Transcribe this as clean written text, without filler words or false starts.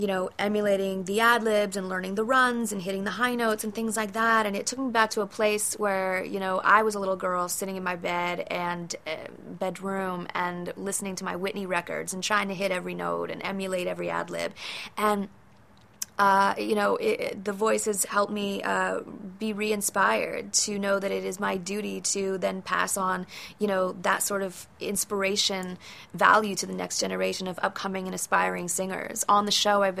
emulating the ad libs and learning the runs and hitting the high notes and things like that. And it took me back to a place where, I was a little girl sitting in my bed and bedroom and listening to my Whitney records and trying to hit every note and emulate every ad lib. And the voices helped me be re-inspired to know that it is my duty to then pass on, that sort of inspiration value to the next generation of upcoming and aspiring singers. On the show, I've